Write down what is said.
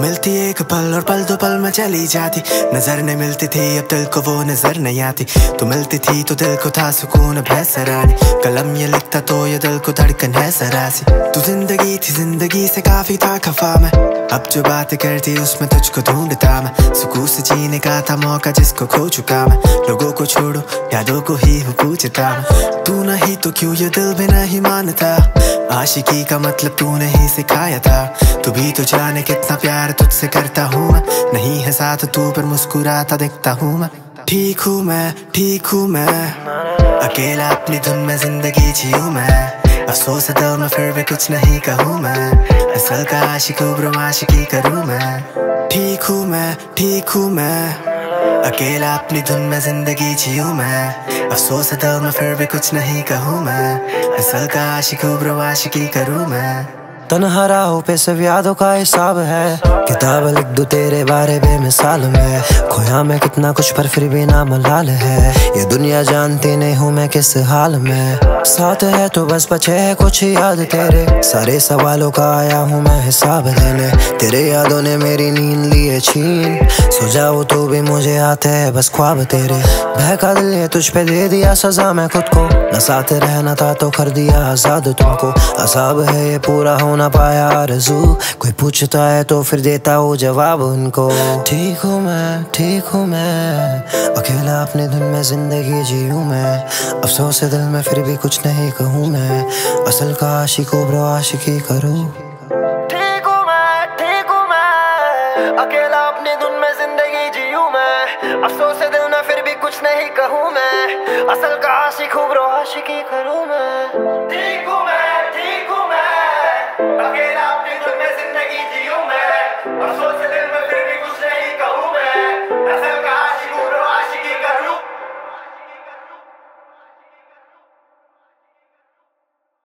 मिलती एक पल और पल दो पल में चली जाती। नजर नहीं मिलती थी अब दिल को वो नजर नहीं आती। तू मिलती थी तो दिल को था सुकून बेसरानी। कलम ये लिखता तो ये दिल को धड़कन है सरासी। तू जिंदगी थी जिंदगी से काफी था खफा मैं। अब जो बात करती उसमें तुझको ढूंढता मैं। सुकून से जीने का था मौका जिसको खो चुका मैं। लोगों को छोड़ो यादों को ही हो पूछता मैं। तू नहीं तो क्यों ये दिल भी नहीं मानता। आशिकी का मतलब तूने ही सिखाया था। तू भी तो जाने कितना प्यार तुझसे करता हूँ मैं। नहीं है साथ तू पर मुस्कुराता दिखता हूँ मैं। ठीक हूँ मैं, ठीक हूँ मैं, अकेला अपनी धुन में जिंदगी जीऊँ मैं। अफसोस है दिल में फिर भी कुछ नहीं कहूँ मैं। असल का आशिक ब्रो आशिकी करूँ मैं। ठीक हूँ मैं, ठीक हूँ मैं, अकेला अपनी धुन में जिंदगी जीऊँ मैं। अफसोस है दिल में फिर भी कुछ नहीं कहूँ मैं। असल का आशिक ब्रो आशिकी करूँ मैं। तन्हा राहों पे सब यादों का हिसाब है। किताब लिख दूं तेरे बारे बेमिसाल में। खोया मैं कितना कुछ पर फिर भी ना मलाल है। ये दुनिया जानती नहीं हूँ मैं किस हाल में। साथ है तो बस बचे है कुछ याद तेरे। सारे सवालों का आया हूँ मैं हिसाब देने। तेरे यादों ने मेरी नींद लिए छीन। सो जाऊँ तो भी मुझे आते है बस ख्वाब तेरे। बहका दिल ये तुझ पे दे दिया सजा मैं खुद को। न साथ रहना था तो कर दिया आजाद तुमको। असाब है ये पूरा हो ना पाया आरज़ू। कोई पूछता है तो फिर देता हूँ जवाब उनको। ठीक हूँ मैं, ठीक हूँ मैं, अकेला अपने धुन में जिंदगी जीऊँ मैं। अफसोस है दिल में फिर भी कुछ नहीं कहूँ मैं। असल का आशिक ब्रो आशिकी करूँ। ठीक हूँ मैं, ठीक हूँ मैं, अकेला अपनी धुन में जिंदगी जीऊँ मैं। अफसोस है दिल में फिर भी कुछ नहीं कहूँ मैं। असल का आशिक ब्रो आशिकी करूँ मैं।